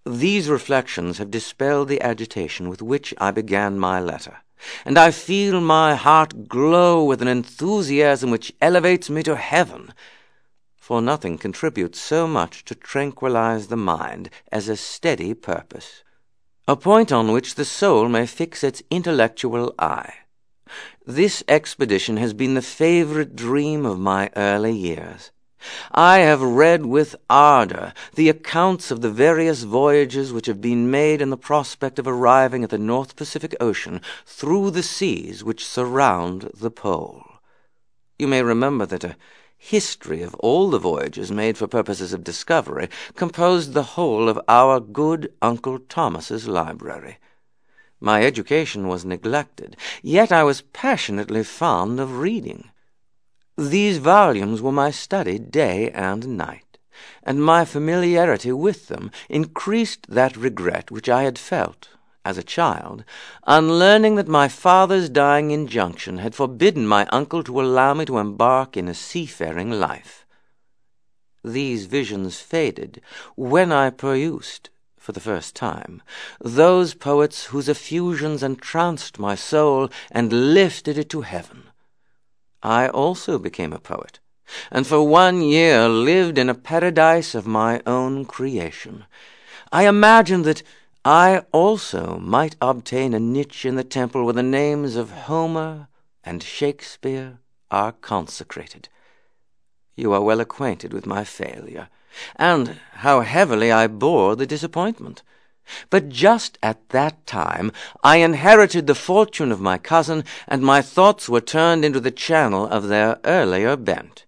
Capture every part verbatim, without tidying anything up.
These reflections have dispelled the agitation with which I began my letter, and I feel my heart glow with an enthusiasm which elevates me to heaven, for nothing contributes so much to tranquilize the mind as a steady purpose, a point on which the soul may fix its intellectual eye. This expedition has been the favorite dream of my early years. I have read with ardor the accounts of the various voyages which have been made in the prospect of arriving at the North Pacific Ocean through the seas which surround the pole. You may remember that a history of all the voyages made for purposes of discovery composed the whole of our good Uncle Thomas's library. My education was neglected, yet I was passionately fond of reading. These volumes were my study day and night, and my familiarity with them increased that regret which I had felt, as a child, on learning that my father's dying injunction had forbidden my uncle to allow me to embark in a seafaring life. These visions faded when I perused, for the first time, those poets whose effusions entranced my soul and lifted it to heaven. I also became a poet, and for one year lived in a paradise of my own creation. I imagined that I also might obtain a niche in the temple where the names of Homer and Shakespeare are consecrated. You are well acquainted with my failure, and how heavily I bore the disappointment. But just at that time I inherited the fortune of my cousin, and my thoughts were turned into the channel of their earlier bent.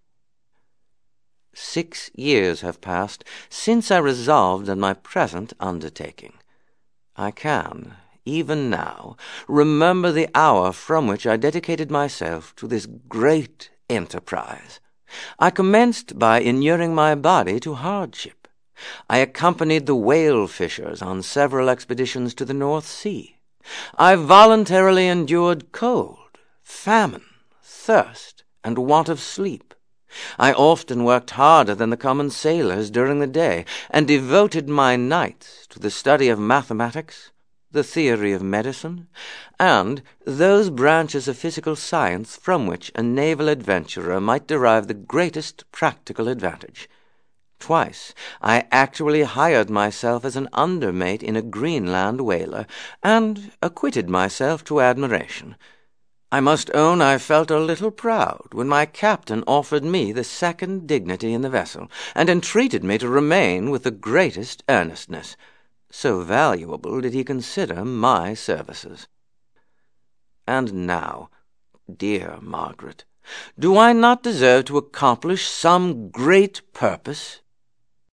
Six years have passed since I resolved on my present undertaking. I can, even now, remember the hour from which I dedicated myself to this great enterprise. I commenced by inuring my body to hardship. I accompanied the whale fishers on several expeditions to the North Sea. I voluntarily endured cold, famine, thirst, and want of sleep. I often worked harder than the common sailors during the day, and devoted my nights to the study of mathematics, the theory of medicine, and those branches of physical science from which a naval adventurer might derive the greatest practical advantage. Twice I actually hired myself as an undermate in a Greenland whaler, and acquitted myself to admiration. I must own I felt a little proud when my captain offered me the second dignity in the vessel, and entreated me to remain with the greatest earnestness. So valuable did he consider my services. And now, dear Margaret, do I not deserve to accomplish some great purpose?